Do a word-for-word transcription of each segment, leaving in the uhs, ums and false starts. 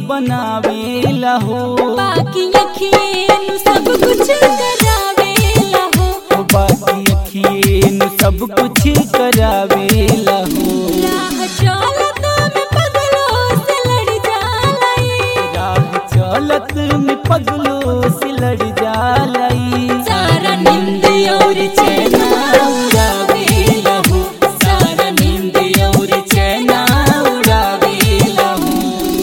बनावेला हो। बाकी अखियन सब कुछ करावेला हो। बाकी अखियन सब कुछ करावेला हो। राह चलत में पगलों से लड़ जालाई। राह चलत में पगलों से लड़ जालाई। सारा नींद और चैना उड़ावेला हो। सारा नींद और चैना उड़ावेला हो।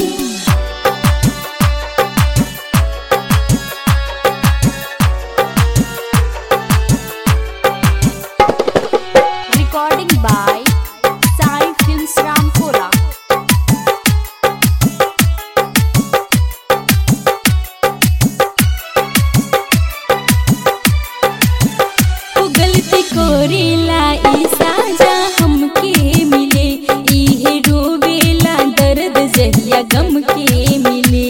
Recording by Sai Films Ramkola। गलती कोरेला ई साजा हमके मिले। इहे रोवेला दर्द जहिया गम के मिले।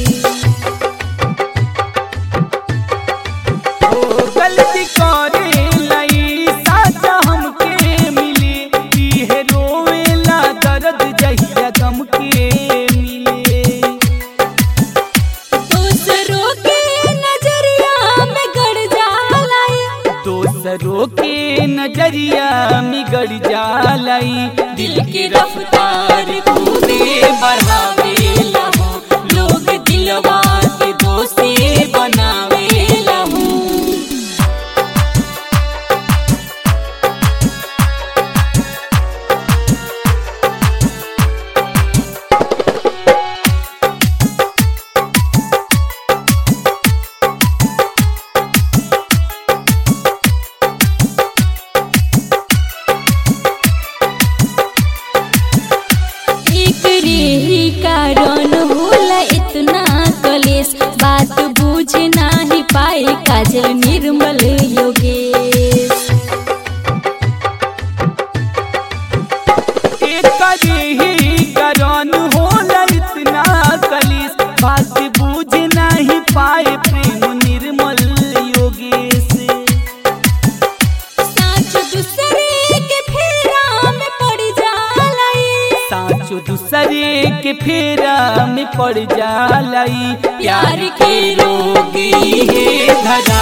ओ गलती करेला ई साजा हमके मिले। इहे रोवेला दर्द जहिया गम के मिले। दूसरों के नजरिया में गड़ जालाई। दोसरों के नजरिया में गड़ जालाई। दिल की रफ्तार खूबे बढ़ावेला हो। लोग दिलवा के दोस्ती बनावेला हो। ही कारण होला इतना कलेश। बात बुझ नाही पाए काजल निर्मल योगेश। एक ही कारण होला इतना कलेश। बात बुझ नहीं पाए प्रेम निर्मल योगेश। साँच दूसरे के फेरा में पड़ जालाई। साँचो दूसरे के फेरा में पड़ जालाई। प्यार के रोगी है धरा